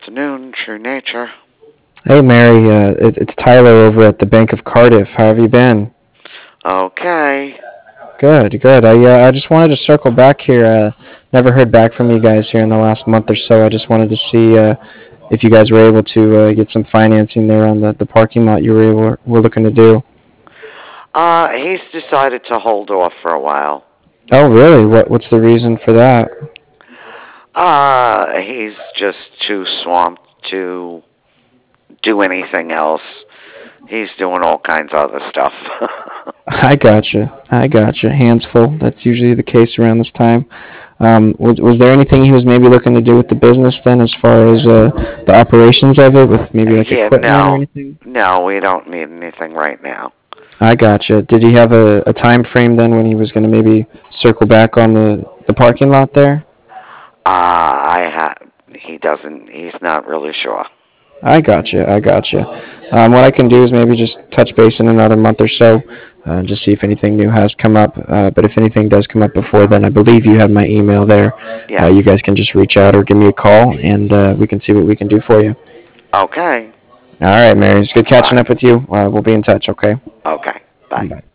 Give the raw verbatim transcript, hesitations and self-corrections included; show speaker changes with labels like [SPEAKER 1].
[SPEAKER 1] afternoon, True Nature.
[SPEAKER 2] Hey Mary, uh, it, it's Tyler over at the Bank of Cardiff. How have you been?
[SPEAKER 1] Okay.
[SPEAKER 2] Good, good. I uh, I just wanted to circle back here. Uh, never heard back from you guys here in the last month or so. I just wanted to see uh, if you guys were able to uh, get some financing there on the, the parking lot you were able, were looking to do.
[SPEAKER 1] Uh, he's decided to hold off for a while.
[SPEAKER 2] Oh, really? What what's the reason for that?
[SPEAKER 1] Uh, he's just too swamped to do anything else. He's doing all kinds of other stuff.
[SPEAKER 2] I gotcha. I gotcha. Hands full. That's usually the case around this time. Um, was, was there anything he was maybe looking to do with the business then, as far as uh, the operations of it, with maybe like
[SPEAKER 1] Yeah,
[SPEAKER 2] equipment or
[SPEAKER 1] no.
[SPEAKER 2] anything?
[SPEAKER 1] No, we don't need anything right now.
[SPEAKER 2] I gotcha. Did he have a, a time frame then when he was going to maybe circle back on the, the parking lot there?
[SPEAKER 1] Uh, I ha- he doesn't, he's not really sure.
[SPEAKER 2] I gotcha. I gotcha. Um, what I can do is maybe just touch base in another month or so, uh, just see if anything new has come up. Uh, but if anything does come up before then, I believe you have my email there. Uh, you
[SPEAKER 1] Yes.
[SPEAKER 2] guys can just reach out or give me a call, and uh, we can see what we can do for you.
[SPEAKER 1] Okay.
[SPEAKER 2] All right, Mary. It's good catching
[SPEAKER 1] Bye.
[SPEAKER 2] up with you. Uh, we'll be in touch. Okay.
[SPEAKER 1] Okay. Bye.
[SPEAKER 2] Bye.